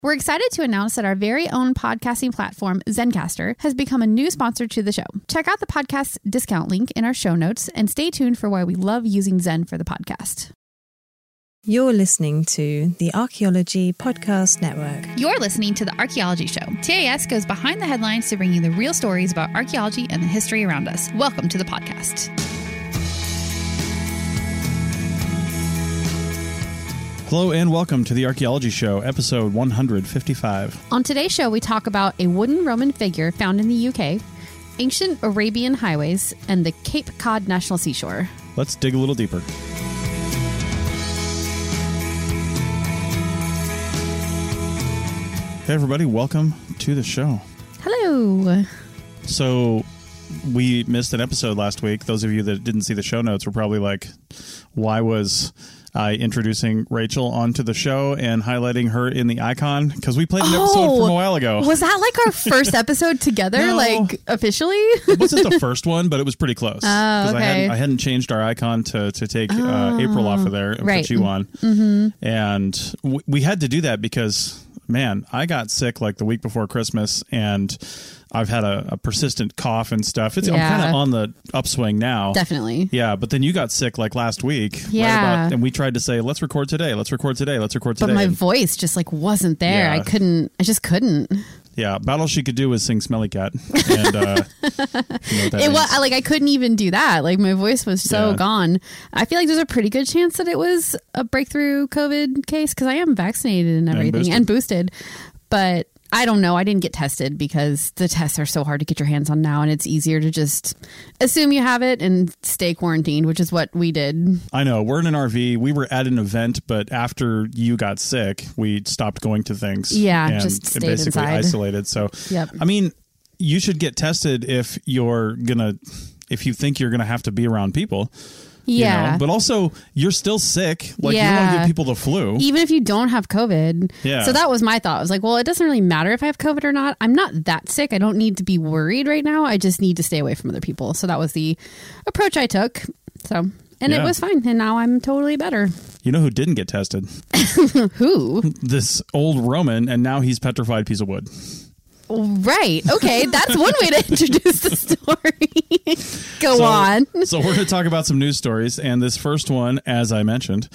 We're excited to announce that our very own podcasting platform, Zencastr, has become a new sponsor to the show. Check out the podcast discount link in our show notes and stay tuned for why we love using Zen for the podcast. You're listening to the Archaeology Podcast Network. You're listening to The Archaeology Show. TAS goes behind the headlines to bring you the real stories about archaeology and the history around us. Welcome to the podcast. Hello and welcome to the Archaeology Show, episode 155. On today's show, we talk about a wooden Roman figure found in the UK, ancient Arabian highways, and the Cape Cod National Seashore. Let's dig a little deeper. Hey everybody, welcome to the show. Hello. So we missed an episode last week. Those of you that didn't see the show notes were probably like, why was I introducing Rachel onto the show and highlighting her in the icon? Because we played an episode from a while ago. Was that like our first episode together, No. like officially? It wasn't the first one, but it was pretty close. Oh, okay. I hadn't changed our icon to take April off of there and right. put you on. Mm-hmm. And we had to do that because, man, I got sick like the week before Christmas and I've had a persistent cough and stuff. I'm kind of on the upswing now. Definitely. Yeah, but then you got sick like last week. Yeah. And we tried to say, let's record today. But my voice just like wasn't there. Yeah. I just couldn't. Yeah, about all she could do was sing Smelly Cat. And you know what that It was means. like I couldn't even do that. Like my voice was so gone. I feel like there's a pretty good chance that it was a breakthrough COVID case because I am vaccinated and everything and boosted. But I don't know. I didn't get tested because the tests are so hard to get your hands on now, and it's easier to just assume you have it and stay quarantined, which is what we did. I know. We're in an RV. We were at an event, but after you got sick, we stopped going to things. Yeah, and just stayed basically inside. isolated. So, Yep. I mean, you should get tested if you think you're gonna have to be around people. Yeah. You know? But also, you're still sick. Like, you don't want to give people the flu. Even if you don't have COVID. Yeah. So that was my thought. I was like, well, it doesn't really matter if I have COVID or not. I'm not that sick. I don't need to be worried right now. I just need to stay away from other people. So that was the approach I took. So, and it was fine. And now I'm totally better. You know who didn't get tested? Who? This old Roman, and now he's petrified piece of wood. Right. Okay. That's one way to introduce the story. Go on. So we're going to talk about some news stories. And this first one, as I mentioned,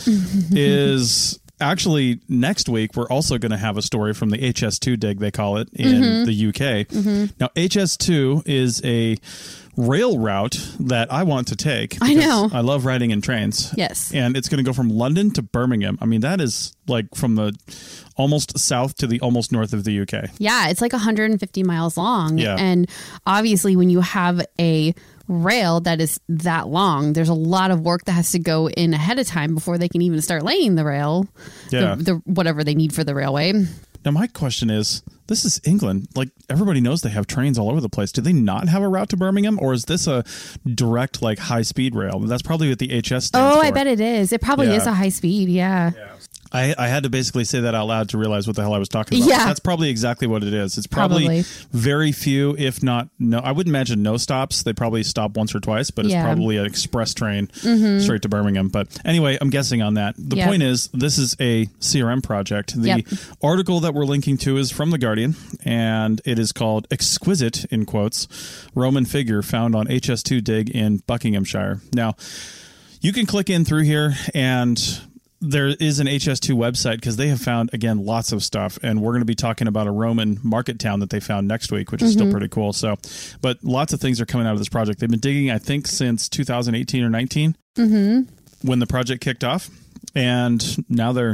is actually next week. We're also going to have a story from the HS2 dig, they call it, in the UK. Now, HS2 is a rail route that I want to take. I know. I love riding in trains. Yes. And it's going to go from London to Birmingham. I mean, that is like from the almost south to the almost north of the UK. Yeah, it's like 150 miles long. Yeah. And obviously when you have a rail that is that long, there's a lot of work that has to go in ahead of time before they can even start laying the rail, Yeah. the whatever they need for the railway. Now, my question is, this is England. Like, everybody knows they have trains all over the place. Do they not have a route to Birmingham? Or is this a direct, like, high-speed rail? That's probably what the HS stands for. I bet it is. It probably is a high speed. Yeah. I had to basically say that out loud to realize what the hell I was talking about. Yeah. That's probably exactly what it is. It's probably very few, if not no. I wouldn't imagine no stops. They probably stop once or twice, but it's probably an express train straight to Birmingham. But anyway, I'm guessing on that. The point is, this is a CRM project. The article that we're linking to is from The Guardian, and it is called Exquisite, in quotes, Roman Figure Found on HS2 Dig in Buckinghamshire. Now, you can click in through here and there is an HS2 website because they have found, again, lots of stuff. And we're going to be talking about a Roman market town that they found next week, which is still pretty cool. So, but lots of things are coming out of this project. They've been digging, I think, since 2018 or 19 when the project kicked off. And now they're,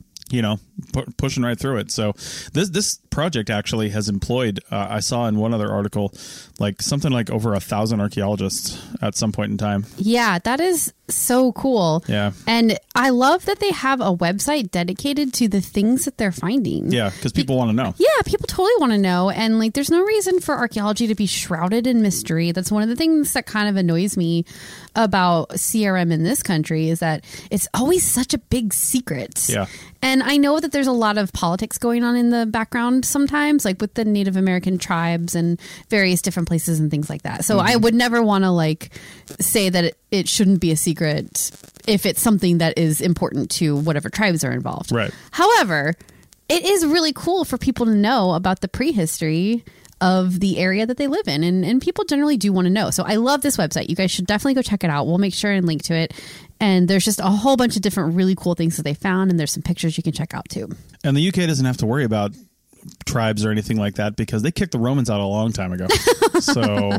pushing right through it. So this project actually has employed, I saw in one other article, like something like over 1,000 archaeologists at some point in time. Yeah, that is so cool. Yeah. And I love that they have a website dedicated to the things that they're finding. Yeah, because people want to know. Yeah, people totally want to know. And like, there's no reason for archaeology to be shrouded in mystery. That's one of the things that kind of annoys me about CRM in this country is that it's always such a big secret. Yeah. And I know that there's a lot of politics going on in the background sometimes, like with the Native American tribes and various different places and things like that. So I would never want to like say that it shouldn't be a secret if it's something that is important to whatever tribes are involved. Right. However, it is really cool for people to know about the prehistory of the area that they live in. And people generally do want to know. So I love this website. You guys should definitely go check it out. We'll make sure and link to it. And there's just a whole bunch of different really cool things that they found. And there's some pictures you can check out too. And the UK doesn't have to worry about tribes or anything like that because they kicked the Romans out a long time ago. So,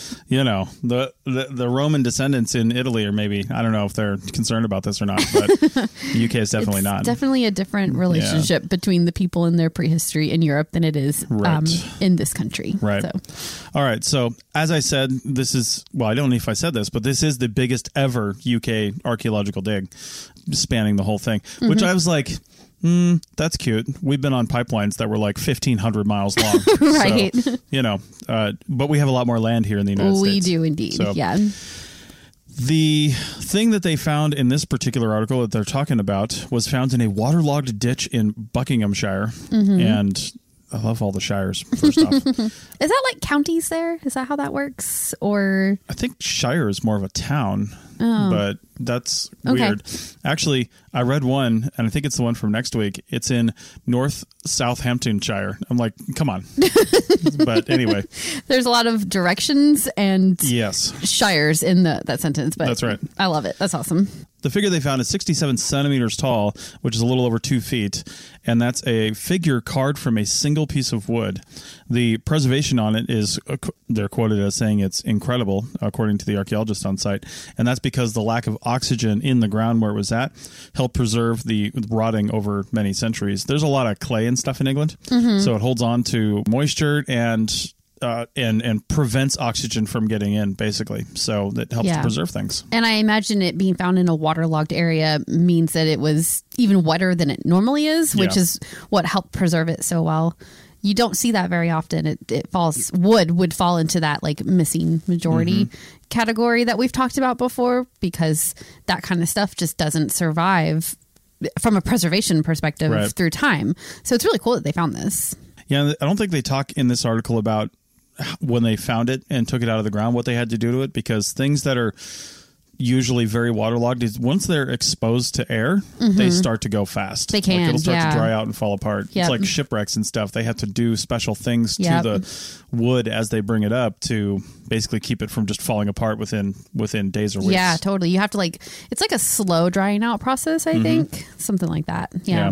the Roman descendants in Italy, or maybe, I don't know if they're concerned about this or not, but the UK is definitely not. Definitely a different relationship between the people in their prehistory in Europe than it is in this country. Right. So. All right. So, as I said, this is, well, I don't know if I said this, but this is the biggest ever UK archaeological dig spanning the whole thing, which I was like, that's cute. We've been on pipelines that were like 1,500 miles long. Right. So, but we have a lot more land here in the United States. We do indeed. So, yeah. The thing that they found in this particular article that they're talking about was found in a waterlogged ditch in Buckinghamshire. And I love all the shires, first off. Is that like counties there? Is that how that works? Or I think shire is more of a town. But that's weird. Actually, I read one, and I think it's the one from next week. It's in North Southamptonshire. I'm like, come on. But anyway. There's a lot of directions and shires in that sentence. But that's right. I love it. That's awesome. The figure they found is 67 centimeters tall, which is a little over 2 feet, and that's a figure carved from a single piece of wood. The preservation on it is, they're quoted as saying it's incredible, according to the archaeologist on site, and that's because the lack of oxygen in the ground where it was at helped preserve the rotting over many centuries. There's a lot of clay and stuff in England, so it holds on to moisture and prevents oxygen from getting in, basically. So that helps to preserve things. And I imagine it being found in a waterlogged area means that it was even wetter than it normally is, which is what helped preserve it so well. You don't see that very often. It falls, would fall into that like missing majority category that we've talked about before, because that kind of stuff just doesn't survive from a preservation perspective through time. So it's really cool that they found this. Yeah, I don't think they talk in this article about when they found it and took it out of the ground, what they had to do to it, because things that are usually very waterlogged is once they're exposed to air, they start to go fast. They can, like it'll start to dry out and fall apart. It's like shipwrecks and stuff. They have to do special things to the wood as they bring it up to basically keep it from just falling apart within days or weeks. Yeah, totally. You have to it's like a slow drying out process, I think. Something like that. Yeah.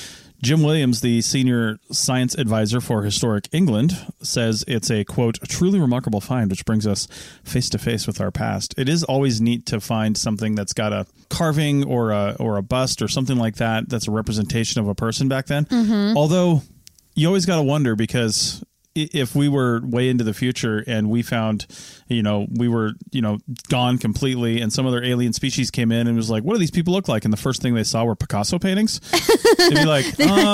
Jim Williams, the senior science advisor for Historic England, says it's a, quote, truly remarkable find, which brings us face to face with our past. It is always neat to find something that's got a carving or a bust or something like that that's a representation of a person back then. Although you always got to wonder, because if we were way into the future and we found, we were, gone completely and some other alien species came in and was like, what do these people look like? And the first thing they saw were Picasso paintings. They'd be like,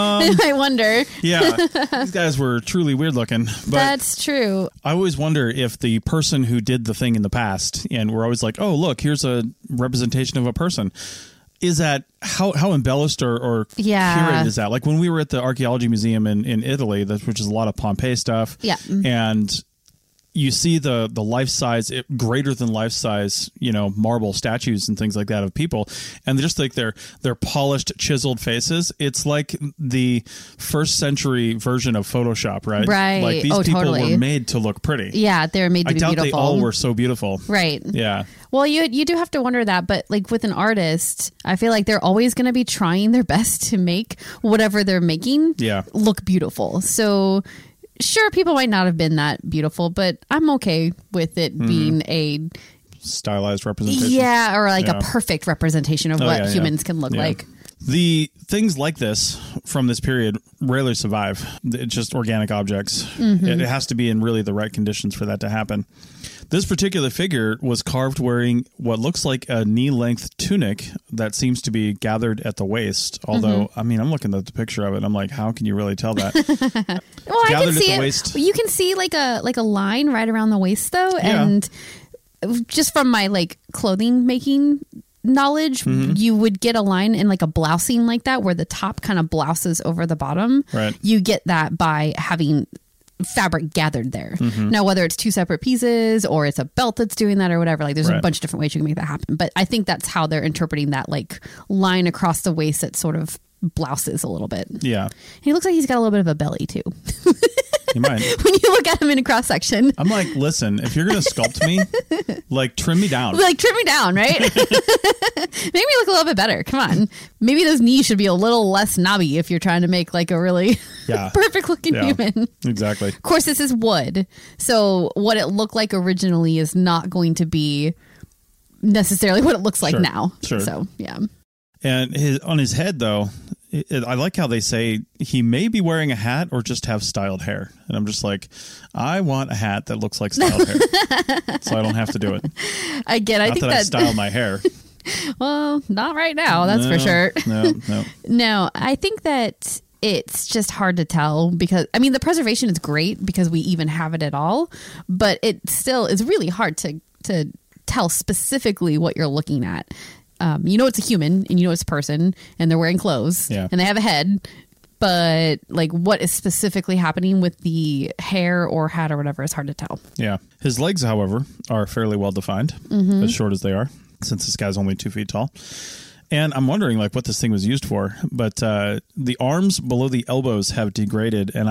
I wonder. Yeah, these guys were truly weird looking. But that's true. I always wonder if the person who did the thing in the past, and we're always like, oh, look, here's a representation of a person. Is that how embellished or curated is that? Like when we were at the Archaeology Museum in Italy, which is a lot of Pompeii stuff. Yeah. And you see the life-size, greater than life-size, marble statues and things like that of people. And just like their polished, chiseled faces. It's like the first century version of Photoshop, right? Right. Like these people were made to look pretty. Yeah, they were made to be beautiful. I doubt they all were so beautiful. Right. Yeah. Well, you do have to wonder that, but like with an artist, I feel like they're always going to be trying their best to make whatever they're making look beautiful. So sure, people might not have been that beautiful, but I'm okay with it being a stylized representation. Yeah, or like a perfect representation of what humans can look like. The things like this from this period rarely survive. It's just organic objects. It has to be in really the right conditions for that to happen. This particular figure was carved wearing what looks like a knee-length tunic that seems to be gathered at the waist. Although, I mean, I'm looking at the picture of it. I'm like, how can you really tell that? Well, I can see it. Waist. You can see like a line right around the waist, though. And just from my clothing making knowledge, you would get a line in like a blousing like that where the top kind of blouses over the bottom. Right. You get that by having fabric gathered there. Now, whether it's two separate pieces or it's a belt that's doing that or whatever, there's a bunch of different ways you can make that happen. But I think that's how they're interpreting that line across the waist that's sort of blouses a little bit. Yeah. He looks like he's got a little bit of a belly too. He might. When you look at him in a cross section. I'm like, listen, if you're going to sculpt me, like trim me down. Like trim me down, right? Make me look a little bit better. Come on. Maybe those knees should be a little less knobby if you're trying to make like a really perfect looking human. Exactly. Of course, this is wood. So what it looked like originally is not going to be necessarily what it looks like now. Sure. So, yeah. And on his head, though, I like how they say he may be wearing a hat or just have styled hair. And I'm just like, I want a hat that looks like styled hair, so I don't have to do it. I think I style my hair. Well, not right now, that's for sure. No, I think that it's just hard to tell because, I mean, the preservation is great because we even have it at all, but it still is really hard to tell specifically what you're looking at. It's a human and it's a person and they're wearing clothes and they have a head, but like what is specifically happening with the hair or hat or whatever is hard to tell. Yeah. His legs, however, are fairly well defined, as short as they are, since this guy's only 2 feet tall. And I'm wondering like what this thing was used for, but the arms below the elbows have degraded, and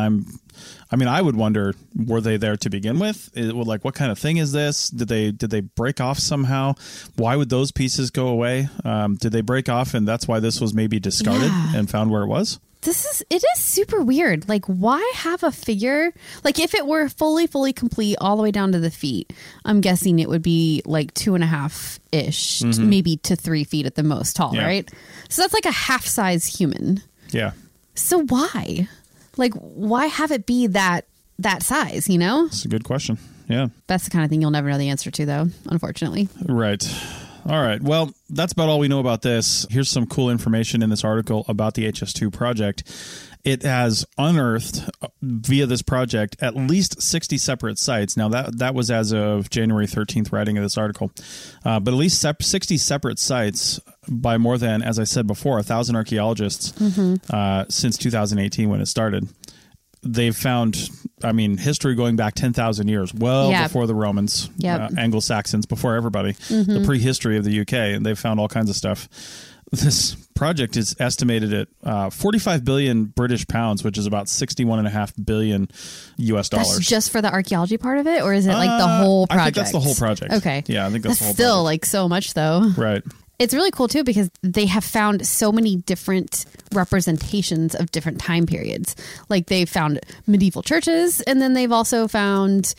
I would wonder, were they there to begin with? Like, what kind of thing is this? Did they break off somehow? Why would those pieces go away? Did they break off, and that's why this was maybe discarded and found where it was? It is super weird. Like, why have a figure? Like, if it were fully complete all the way down to the feet, I'm guessing it would be like 2.5-ish, maybe to 3 feet at the most tall, right? So that's like a half size human. Yeah. So why? Like, why have it be that size, That's a good question. Yeah. That's the kind of thing you'll never know the answer to, though, unfortunately. Right. All right. Well, that's about all we know about this. Here's some cool information in this article about the HS2 project. It has unearthed, via this project, at least 60 separate sites. Now, that was as of January 13th writing of this article. But at least 60 separate sites by more than, as I said before, 1,000 archaeologists since 2018 when it started. They've found, history going back 10,000 years, before the Romans, Anglo-Saxons, before everybody, the prehistory of the UK, and they've found all kinds of stuff. This project is estimated at 45 billion British pounds, which is about $61.5 billion US dollars. That's just for the archaeology part of it, or is it like the whole project? I think that's the whole project. Okay. Yeah, I think that's the whole still project. Like so much, though. Right. It's really cool, too, because they have found so many different representations of different time periods. Like, they've found medieval churches, and then they've also found,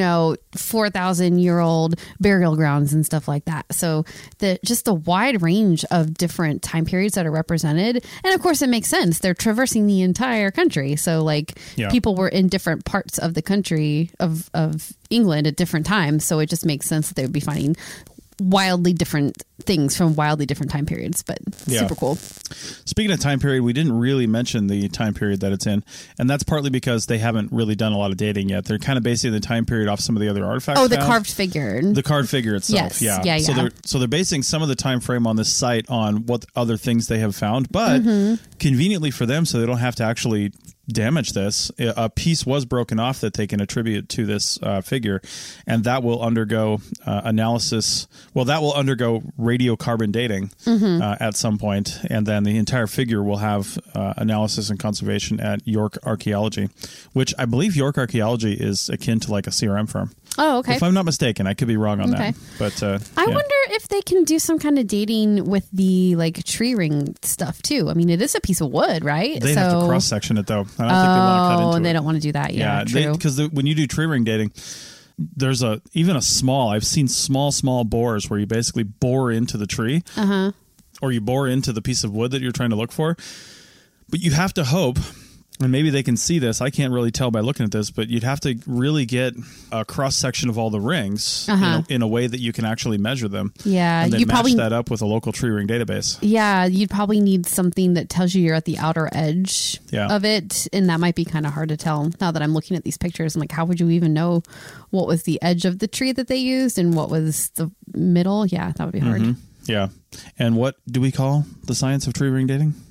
4,000-year-old burial grounds and stuff like that. So, the wide range of different time periods that are represented. And, of course, it makes sense. They're traversing the entire country. So, people were in different parts of the country of England at different times. So, it just makes sense that they would be finding wildly different things from wildly different time periods, but super cool. Speaking of time period, we didn't really mention the time period that it's in, and that's partly because they haven't really done a lot of dating yet. They're kind of basing the time period off some of the other artifacts. Oh, the carved figure. The carved figure itself. Yes. Yeah. So they're basing some of the time frame on this site on what other things they have found, but conveniently for them, so they don't have to actually damage this, a piece was broken off that they can attribute to this figure, and that will undergo analysis. Well, that will undergo radiocarbon dating at some point, and then the entire figure will have analysis and conservation at York Archaeology, which I believe York Archaeology is akin to like a CRM firm. Oh, okay. If I'm not mistaken, I could be wrong on that. But I wonder if they can do some kind of dating with the tree ring stuff too. I mean, it is a piece of wood, right? They'd have to cross section it though. I don't think they want to cut into it. They don't want to do that. Yeah, true. Because when you do tree ring dating, there's even a small. I've seen small bores where you basically bore into the tree, or you bore into the piece of wood that you're trying to look for. But you have to hope. And maybe they can see this. I can't really tell by looking at this, but you'd have to really get a cross section of all the rings in a way that you can actually measure them. Yeah, and then match that up with a local tree ring database. Yeah, you'd probably need something that tells you're at the outer edge of it, and that might be kind of hard to tell. Now that I'm looking at these pictures, I'm like, how would you even know what was the edge of the tree that they used and what was the middle? Yeah, that would be hard. Yeah, and what do we call the science of tree ring dating?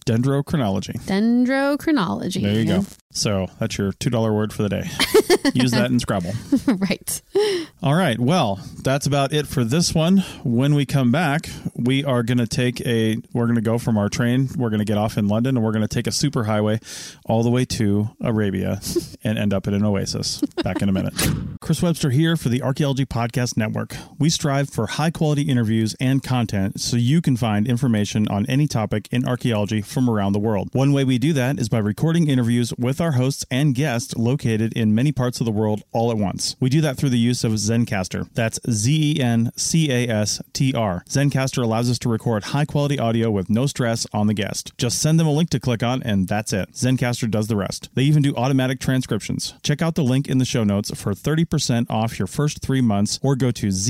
Dendrochronology. Dendrochronology. There you go. So that's your $2 word for the day. Use that in Scrabble. Right. All right. Well, that's about it for this one. When we come back, we are going to we're going to go from our train. We're going to get off in London and we're going to take a superhighway all the way to Arabia and end up in an oasis. Back in a minute. Chris Webster here for the Archaeology Podcast Network. We strive for high quality interviews and content so you can find information on any topic in archaeology from around the world. One way we do that is by recording interviews with our hosts and guests located in many parts of the world all at once. We do that through the use of Zencastr. That's Zencastr. Zencastr allows us to record high-quality audio with no stress on the guest. Just send them a link to click on, and that's it. Zencastr does the rest. They even do automatic transcriptions. Check out the link in the show notes for 30% off your first 3 months, or go to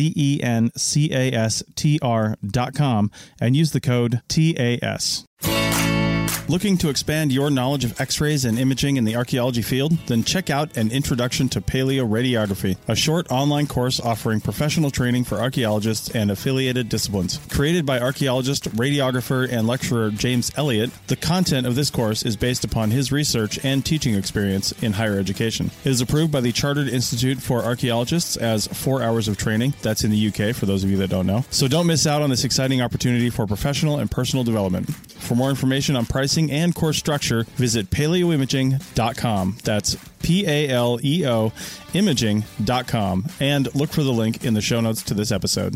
zencastr.com and use the code TAS. Looking to expand your knowledge of X-rays and imaging in the archaeology field? Then check out An Introduction to Paleoradiography, a short online course offering professional training for archaeologists and affiliated disciplines. Created by archaeologist, radiographer, and lecturer James Elliott, the content of this course is based upon his research and teaching experience in higher education. It is approved by the Chartered Institute for Archaeologists as 4 hours of training. That's in the UK, for those of you that don't know. So don't miss out on this exciting opportunity for professional and personal development. For more information on pricing and course structure, visit paleoimaging.com. That's PALEO imaging.com, and look for the link in the show notes to this episode.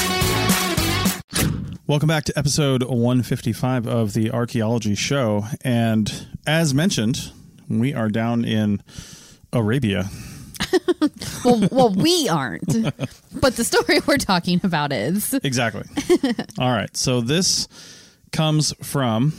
Welcome back to episode 155 of the Archaeology Show. And as mentioned, we are down in Arabia. well, we aren't. But the story we're talking about is. Exactly. All right. So this comes from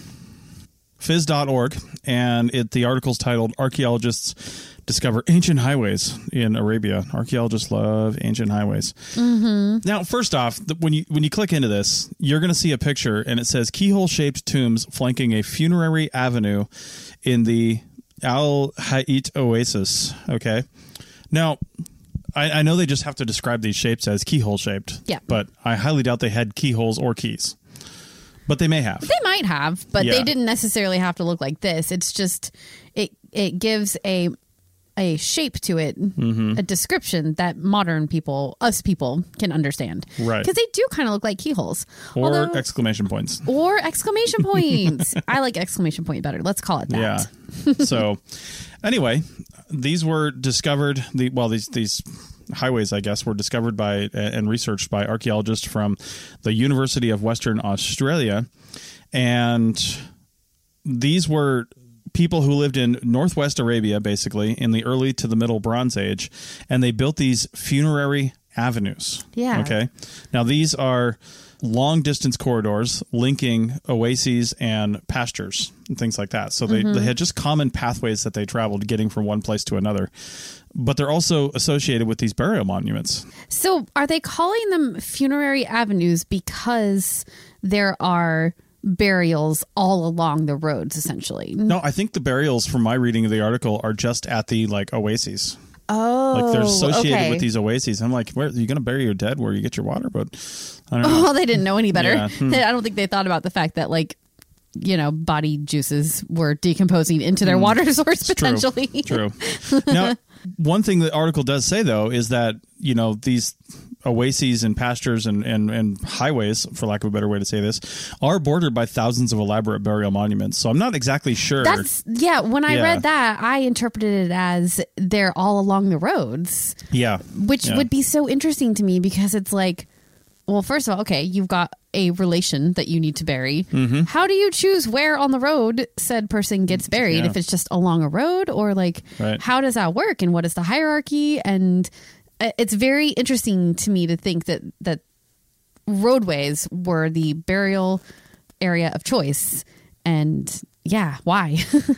phys.org, and the article's titled Archaeologists Discover Ancient Highways in Arabia. Archaeologists love ancient highways. Mm-hmm. Now, first off, when you click into this, you're going to see a picture, and it says keyhole-shaped tombs flanking a funerary avenue in the Al Hayat Oasis. Okay. Now, I know they just have to describe these shapes as keyhole-shaped. Yeah. But I highly doubt they had keyholes or keys. But they may have. They might have, but they didn't necessarily have to look like this. It's just it gives a shape to it, a description that modern people, us people, can understand. Right. Because they do kind of look like keyholes. Or exclamation points. Or exclamation points. I like exclamation point better. Let's call it that. Yeah. So, anyway, these were discovered, these highways, I guess, were discovered by and researched by archaeologists from the University of Western Australia. And these were people who lived in northwest Arabia, basically, in the early to the middle Bronze Age. And they built these funerary avenues. Yeah. Okay. Now, these are long-distance corridors linking oases and pastures and things like that. So they had just common pathways that they traveled getting from one place to another. But they're also associated with these burial monuments. So are they calling them funerary avenues because there are burials all along the roads, essentially? No, I think the burials, from my reading of the article, are just at the oases. Oh, like they're associated with these oases. I'm like, where are you going to bury your dead? Where you get your water? But I don't know. Well, they didn't know any better. Yeah. I don't think they thought about the fact that body juices were decomposing into their water source potentially. True. Now, one thing the article does say, though, is that, these oases and pastures and highways, for lack of a better way to say this, are bordered by thousands of elaborate burial monuments. So I'm not exactly sure. When I read that, I interpreted it as they're all along the roads. Yeah. Which would be so interesting to me because it's like, well, first of all, okay, you've got a relation that you need to bury. Mm-hmm. How do you choose where on the road said person gets buried? If it's just along a road, or how does that work? And what is the hierarchy? And it's very interesting to me to think that roadways were the burial area of choice. And why?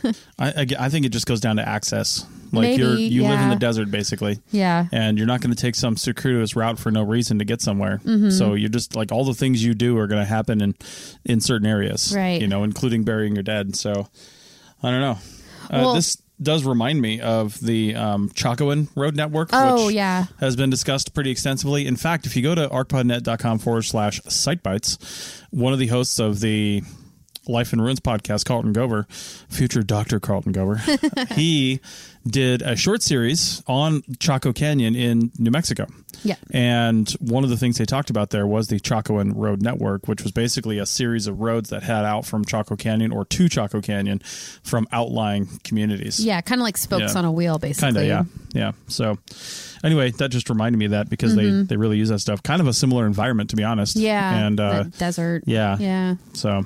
I think it just goes down to access. Maybe, you live in the desert, basically. Yeah. And you're not going to take some circuitous route for no reason to get somewhere. Mm-hmm. So you're just all the things you do are going to happen in certain areas. Right. Including burying your dead. So I don't know. This does remind me of the Chakawan Road Network, which has been discussed pretty extensively. In fact, if you go to arcpodnet.com/sitebites, one of the hosts of the Life in Ruins podcast, Carlton Gover, future Dr. Carlton Gover, he did a short series on Chaco Canyon in New Mexico. Yeah. And one of the things they talked about there was the Chacoan Road Network, which was basically a series of roads that head out from Chaco Canyon or to Chaco Canyon from outlying communities. Yeah, kind of like spokes on a wheel, basically. Kind of, yeah. Yeah. So anyway, that just reminded me of that because they really use that stuff. Kind of a similar environment, to be honest. Yeah. And desert. Yeah. Yeah.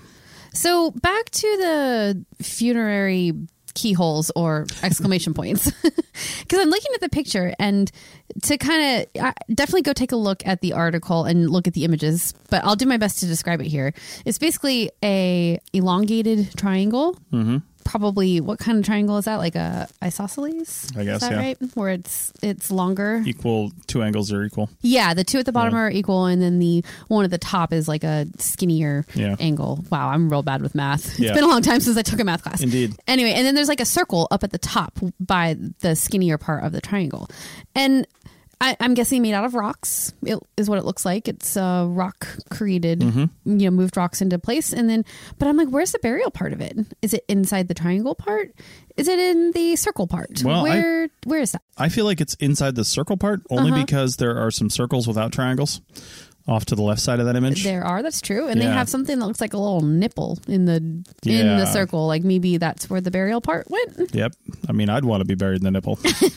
So back to the funerary keyholes or exclamation points, because I'm looking at the picture, and to kind of definitely go take a look at the article and look at the images, but I'll do my best to describe it here. It's basically a elongated triangle. Mm-hmm. Probably, what kind of triangle is that? Like a isosceles? I guess, is that right? Where it's longer. Equal, two angles are equal. Yeah, the two at the bottom are equal, and then the one at the top is like a skinnier angle. Wow, I'm real bad with math. It's been a long time since I took a math class. Indeed. Anyway, and then there's like a circle up at the top by the skinnier part of the triangle. And I'm guessing made out of rocks. It is what it looks like. It's rock created, moved rocks into place. And then, but I'm like, where's the burial part of it? Is it inside the triangle part? Is it in the circle part? Well, where is that? I feel like it's inside the circle part only because there are some circles without triangles off to the left side of that image. There are, that's true. And they have something that looks like a little nipple in the circle. Like maybe that's where the burial part went. Yep. I mean, I'd want to be buried in the nipple.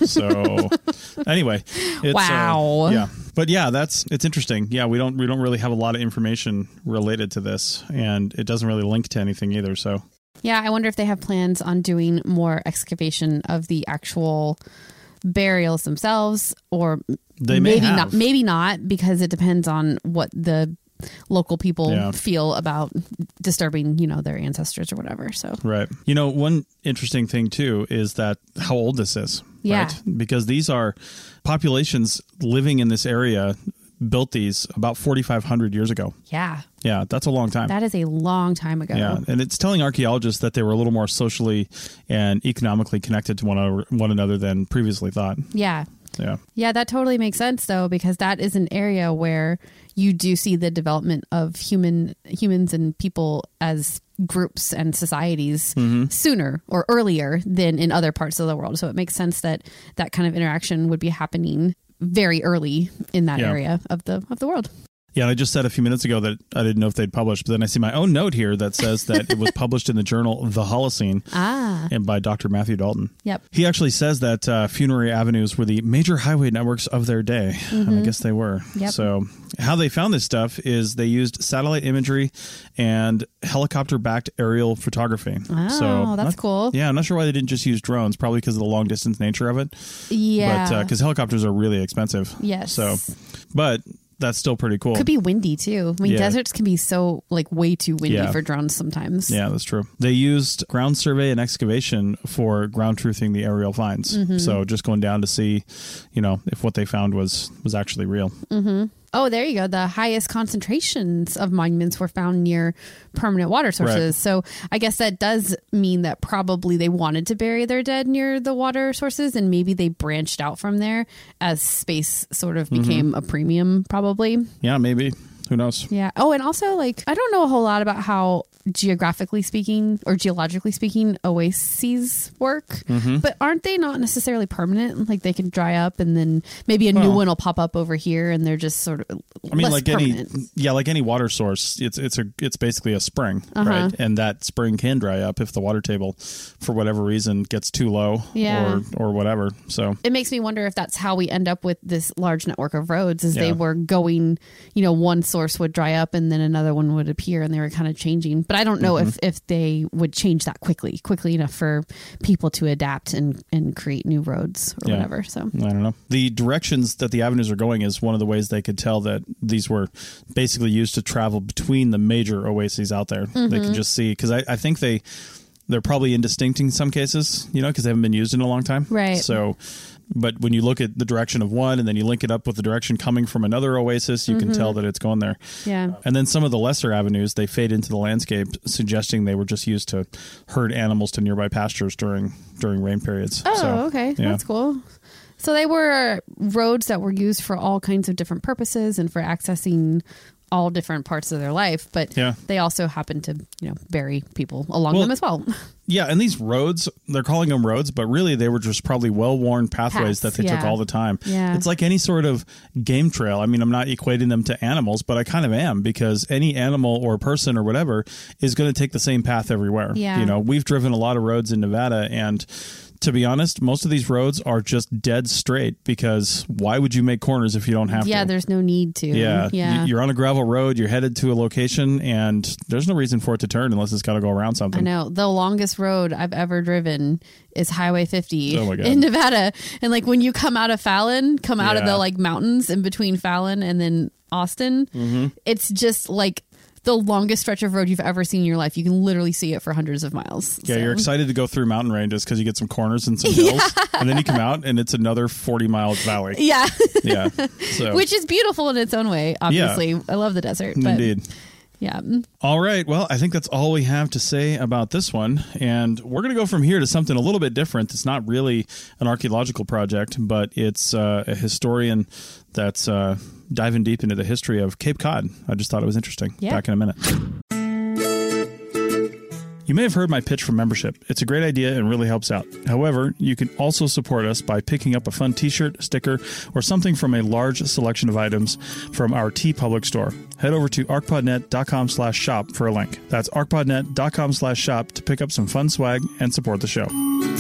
So anyway. It's, wow. Yeah. But yeah, it's interesting. Yeah, we don't really have a lot of information related to this, and it doesn't really link to anything either. So yeah, I wonder if they have plans on doing more excavation of the actual burials themselves, or they maybe not, because it depends on what the local people feel about disturbing, their ancestors or whatever. So right. One interesting thing too is that how old this is. Yeah. Right? Because these are populations living in this area built these about 4,500 years ago. Yeah. Yeah, that's a long time. That is a long time ago. Yeah, and it's telling archaeologists that they were a little more socially and economically connected to one another than previously thought. Yeah. Yeah. Yeah, that totally makes sense, though, because that is an area where you do see the development of humans and people as groups and societies sooner or earlier than in other parts of the world. So it makes sense that that kind of interaction would be happening very early in that area of the world. Yeah, and I just said a few minutes ago that I didn't know if they'd published, but then I see my own note here that says that it was published in the journal The Holocene and by Dr. Matthew Dalton. Yep. He actually says that funerary avenues were the major highway networks of their day, and I guess they were. Yep. So how they found this stuff is they used satellite imagery and helicopter-backed aerial photography. Oh, so that's cool. Yeah, I'm not sure why they didn't just use drones, probably because of the long-distance nature of it. Yeah. But because helicopters are really expensive. Yes. So, but that's still pretty cool. Could be windy too. I mean, deserts can be so way too windy for drones sometimes. Yeah, that's true. They used ground survey and excavation for ground truthing the aerial finds. So just going down to see, if what they found was actually real. Mm-hmm. Oh, there you go. The highest concentrations of monuments were found near permanent water sources. Right. So I guess that does mean that probably they wanted to bury their dead near the water sources, and maybe they branched out from there as space sort of became a premium, probably. Yeah, maybe. Who knows? Yeah. Oh, and also, I don't know a whole lot about how geographically speaking or geologically speaking oases work, but aren't they not necessarily permanent? Like they can dry up and then maybe a new one will pop up over here, and they're just sort of less permanent. Like any water source, it's basically a spring, right? And that spring can dry up if the water table for whatever reason gets too low or whatever. So it makes me wonder if that's how we end up with this large network of roads, is they were going, one source would dry up and then another one would appear, and they were kind of changing. But I don't know if they would change that quickly enough for people to adapt and create new roads or whatever. So I don't know. The directions that the avenues are going is one of the ways they could tell that these were basically used to travel between the major oases out there. They can just see, because I think they're probably indistinct in some cases, because they haven't been used in a long time. Right. So, but when you look at the direction of one and then you link it up with the direction coming from another oasis, you can tell that it's going there. Yeah. And then some of the lesser avenues, they fade into the landscape, suggesting they were just used to herd animals to nearby pastures during rain periods. Oh, okay. Yeah. That's cool. So they were roads that were used for all kinds of different purposes and for accessing all different parts of their life, but they also happen to, bury people along them as well. Yeah, and these roads, they're calling them roads, but really they were just probably well-worn pathways that they took all the time. Yeah. It's like any sort of game trail. I mean, I'm not equating them to animals, but I kind of am, because any animal or person or whatever is going to take the same path everywhere. Yeah. We've driven a lot of roads in Nevada, and to be honest, most of these roads are just dead straight, because why would you make corners if you don't have to? Yeah, there's no need to. Yeah. You're on a gravel road, you're headed to a location, and there's no reason for it to turn unless it's got to go around something. I know. The longest road I've ever driven is Highway 50 in Nevada. And like when you come out of Fallon, out of the like mountains in between Fallon and then Austin, it's just like the longest stretch of road you've ever seen in your life. You can literally see it for hundreds of miles. Yeah, you're excited to go through mountain ranges because you get some corners and some hills, and then you come out and it's another 40-mile valley. Yeah. Yeah. So. Which is beautiful in its own way, obviously. Yeah. I love the desert. But indeed. Yeah. All right. Well, I think that's all we have to say about this one. And we're going to go from here to something a little bit different. It's not really an archaeological project, but it's a historian that's diving deep into the history of Cape Cod. I just thought it was interesting. Yeah. Back in a minute. You may have heard my pitch for membership. It's a great idea and really helps out. However, you can also support us by picking up a fun t-shirt, sticker, or something from a large selection of items from our TeePublic store. Head over to arcpodnet.com/shop for a link. That's arcpodnet.com/shop to pick up some fun swag and support the show.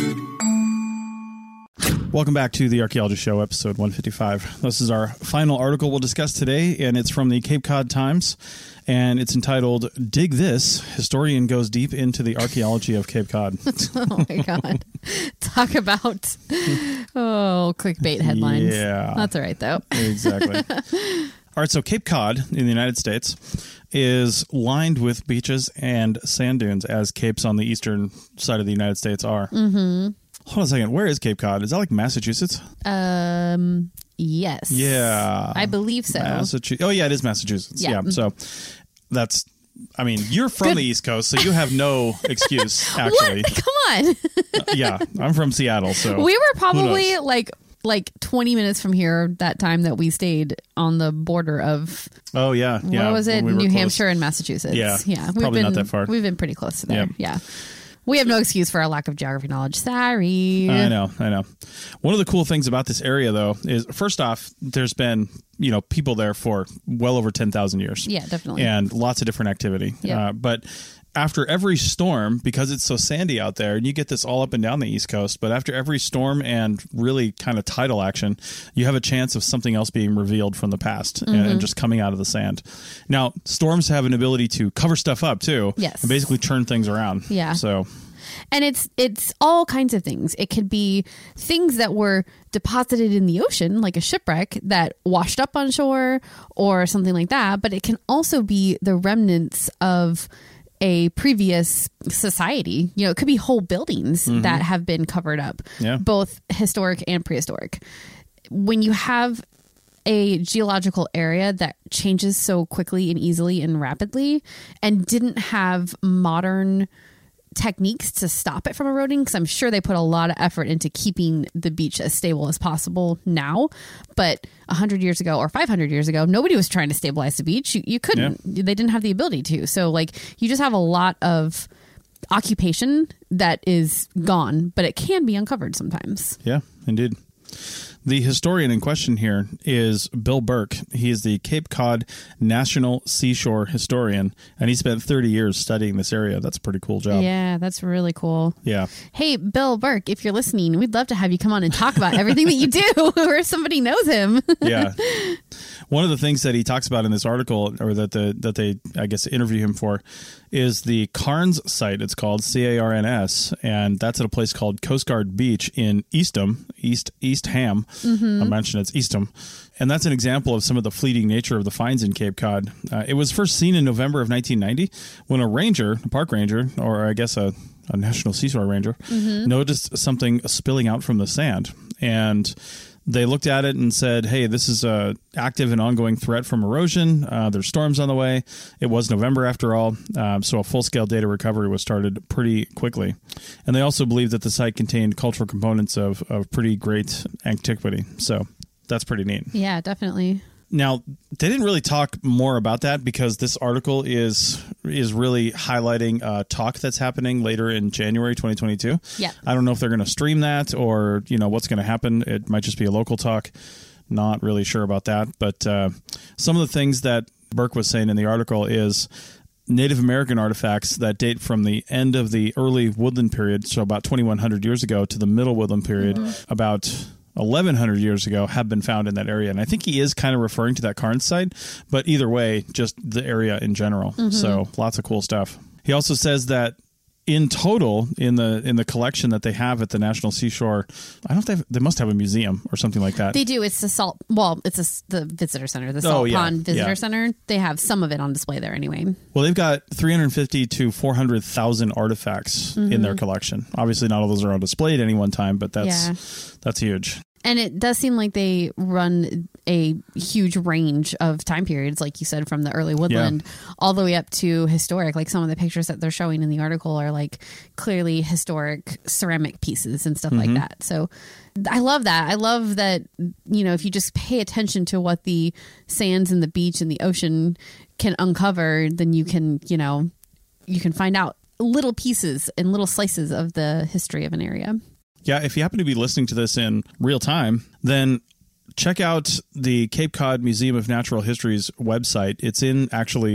Welcome back to the Archaeology Show, episode 155. This is our final article we'll discuss today, and it's from the Cape Cod Times, and it's entitled, Dig This, Historian Goes Deep into the Archaeology of Cape Cod. Oh my God. Talk about, clickbait headlines. Yeah. That's all right, though. Exactly. All right, so Cape Cod in the United States is lined with beaches and sand dunes, as capes on the eastern side of the United States are. Mm-hmm. Hold on a second. Where is Cape Cod? Is that like Massachusetts? Yes. Yeah. I believe so. Oh, yeah, it is Massachusetts. Yeah. So that's, I mean, you're from the East Coast, so you have no excuse, actually. What? Come on. Yeah, I'm from Seattle, so. We were probably like 20 minutes from here that time that we stayed on the border of. Oh, yeah. What was it? New Hampshire and Massachusetts. Yeah. Probably not that far. We've been pretty close to there. Yeah. We have no excuse for our lack of geography knowledge. Sorry. I know. One of the cool things about this area, though, is first off, there's been, people there for well over 10,000 years. Yeah, definitely. And lots of different activity. Yep. But after every storm, because it's so sandy out there, and you get this all up and down the East Coast, but after every storm and really kind of tidal action, you have a chance of something else being revealed from the past and just coming out of the sand. Now, storms have an ability to cover stuff up, too. Yes. And basically turn things around. Yeah. So... And it's all kinds of things. It could be things that were deposited in the ocean, like a shipwreck that washed up on shore or something like that. But it can also be the remnants of a previous society. It could be whole buildings that have been covered up, both historic and prehistoric. When you have a geological area that changes so quickly and easily and rapidly and didn't have modern techniques to stop it from eroding, because I'm sure they put a lot of effort into keeping the beach as stable as possible now, but 100 years ago or 500 years ago, nobody was trying to stabilize the beach. You couldn't. They didn't have the ability to. So you just have a lot of occupation that is gone, but it can be uncovered sometimes. Yeah, indeed. The historian in question here is Bill Burke. He is the Cape Cod National Seashore Historian, and he spent 30 years studying this area. That's a pretty cool job. Yeah, that's really cool. Yeah. Hey, Bill Burke, if you're listening, we'd love to have you come on and talk about everything that you do, or if somebody knows him. Yeah. One of the things that he talks about in this article, or that they, I guess, interview him for, is the Carnes site. It's called CARNS, and that's at a place called Coast Guard Beach in Eastham. I mentioned it's Eastham. And that's an example of some of the fleeting nature of the finds in Cape Cod. It was first seen in November of 1990 when a park ranger, or I guess a National Seashore Ranger, noticed something spilling out from the sand. And they looked at it and said, hey, this is a active and ongoing threat from erosion. There's storms on the way. It was November after all, so a full-scale data recovery was started pretty quickly. And they also believed that the site contained cultural components of pretty great antiquity. So that's pretty neat. Yeah, definitely. Now, they didn't really talk more about that because this article is really highlighting a talk that's happening later in January 2022. Yeah. I don't know if they're going to stream that or, what's going to happen. It might just be a local talk. Not really sure about that. But some of the things that Burke was saying in the article is Native American artifacts that date from the end of the early woodland period, so about 2,100 years ago, to the middle woodland period, about 1,100 years ago, have been found in that area. And I think he is kind of referring to that Carnes site, but either way, just the area in general. So lots of cool stuff. He also says that in total, in the collection that they have at the National Seashore, they must have a museum or something like that. They do. It's the visitor center, the Salt Pond Visitor Center. They have some of it on display there anyway. Well, they've got 350 to 400,000 artifacts in their collection. Obviously, not all those are on display at any one time, but that's huge. And it does seem like they run a huge range of time periods, like you said, from the early woodland all the way up to historic. Like some of the pictures that they're showing in the article are like clearly historic ceramic pieces and stuff like that. So I love that. I love that, if you just pay attention to what the sands and the beach and the ocean can uncover, then you can find out little pieces and little slices of the history of an area. Yeah, if you happen to be listening to this in real time, then check out the Cape Cod Museum of Natural History's website. It's in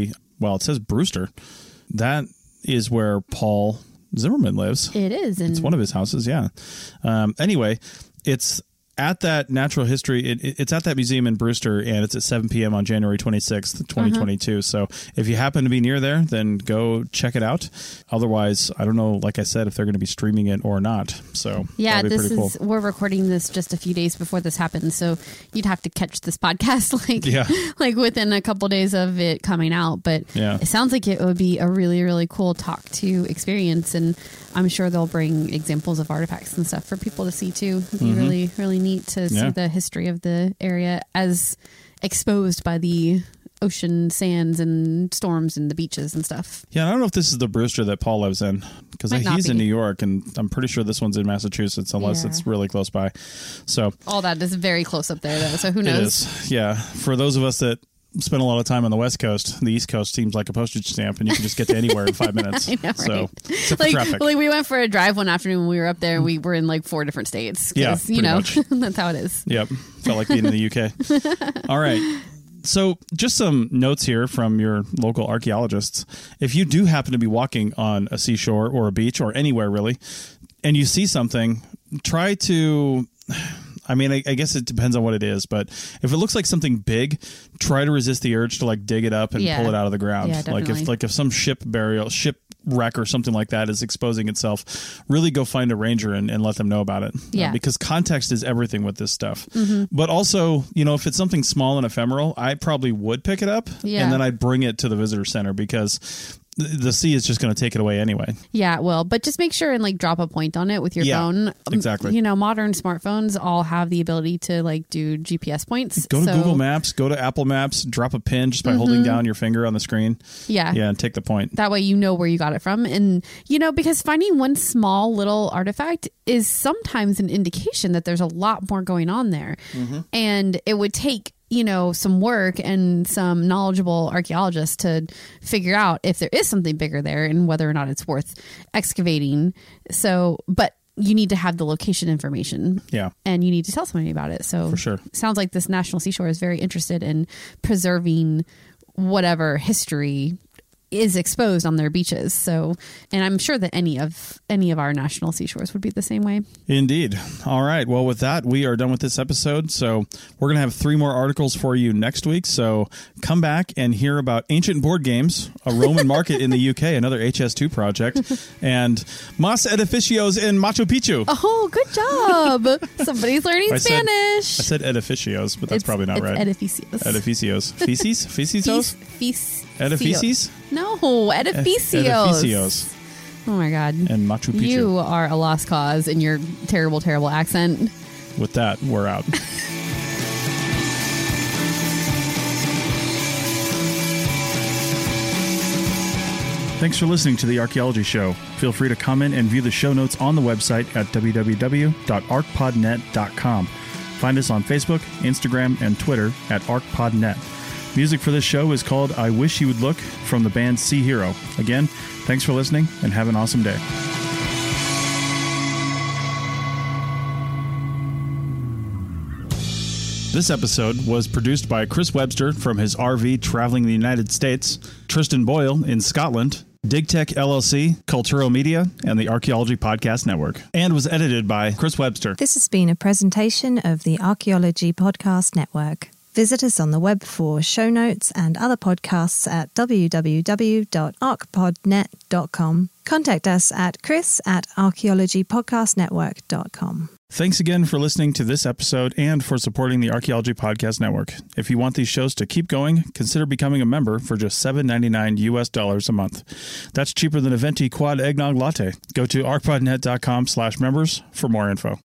it says Brewster. That is where Paul Zimmerman lives. It is. It's one of his houses, yeah. Anyway, it's at that natural history. It's at that museum in Brewster, and it's at 7 p.m. on January 26th, 2022. So if you happen to be near there, then go check it out. Otherwise, I don't know, like I said, if they're going to be streaming it or not. So yeah, we're recording this just a few days before this happens. So you'd have to catch this podcast like within a couple days of it coming out. But it sounds like it would be a really, really cool talk to experience. And I'm sure they'll bring examples of artifacts and stuff for people to see too. It'd be really, really neat to see the history of the area as exposed by the ocean sands and storms and the beaches and stuff. Yeah, I don't know if this is the Brewster that Paul lives in, because he's in New York, and I'm pretty sure this one's in Massachusetts, unless it's really close by. So all that is very close up there, though. So who knows? It is. Yeah, for those of us that spend a lot of time on the West Coast, the East Coast seems like a postage stamp, and you can just get to anywhere in 5 minutes. I know, right? So, except for traffic. Like we went for a drive one afternoon when we were up there, and we were in like 4 different states. Yeah, much. That's how it is. Yep, felt like being in the UK. All right. So just some notes here from your local archaeologists. If you do happen to be walking on a seashore or a beach or anywhere really, and you see something, try to... I mean, I guess it depends on what it is, but if it looks like something big, try to resist the urge to like dig it up and pull it out of the ground. Yeah, if some shipwreck or something like that is exposing itself, really go find a ranger and let them know about it. Yeah. Because context is everything with this stuff. But also, if it's something small and ephemeral, I probably would pick it up and then I'd bring it to the visitor center, because the sea is just going to take it away anyway. Yeah, it will. But just make sure and like drop a point on it with your phone. Exactly. Modern smartphones all have the ability to like do GPS points. Go to Google Maps, go to Apple Maps, drop a pin just by holding down your finger on the screen. Yeah. Yeah, and take the point. That way you know where you got it from. And, because finding one small little artifact is sometimes an indication that there's a lot more going on there. And it would take some work and some knowledgeable archaeologists to figure out if there is something bigger there and whether or not it's worth excavating. So, but you need to have the location information. Yeah. And you need to tell somebody about it. So for sure. It sounds like this National Seashore is very interested in preserving whatever history is exposed on their beaches. So, and I'm sure that any of our national seashores would be the same way. Indeed. All right. Well, with that, we are done with this episode. So we're going to have 3 more articles for you next week. So come back and hear about ancient board games, a Roman market in the UK, another HS2 project, and Mas Edificios in Machu Picchu. Oh, good job. Somebody's learning Spanish. I said edificios, but that's probably not right. Edificios. Edificios. Feces? Fecisos? Edifices? No, edificios. Edificios. Oh my God. And Machu Picchu. You are a lost cause in your terrible, terrible accent. With that, we're out. Thanks for listening to The Archaeology Show. Feel free to comment and view the show notes on the website at www.archpodnet.com. Find us on Facebook, Instagram, and Twitter at ArcPodNet. Music for this show is called I Wish You Would Look from the band Sea Hero. Again, thanks for listening and have an awesome day. This episode was produced by Chris Webster from his RV traveling the United States, Tristan Boyle in Scotland, DigTech LLC, Cultural Media, and the Archaeology Podcast Network, and was edited by Chris Webster. This has been a presentation of the Archaeology Podcast Network. Visit us on the web for show notes and other podcasts at www.arcpodnet.com. Contact us at chris@archaeologypodcastnetwork.com. Thanks again for listening to this episode and for supporting the Archaeology Podcast Network. If you want these shows to keep going, consider becoming a member for just $7.99 a month. That's cheaper than a venti quad eggnog latte. Go to arcpodnet.com/members for more info.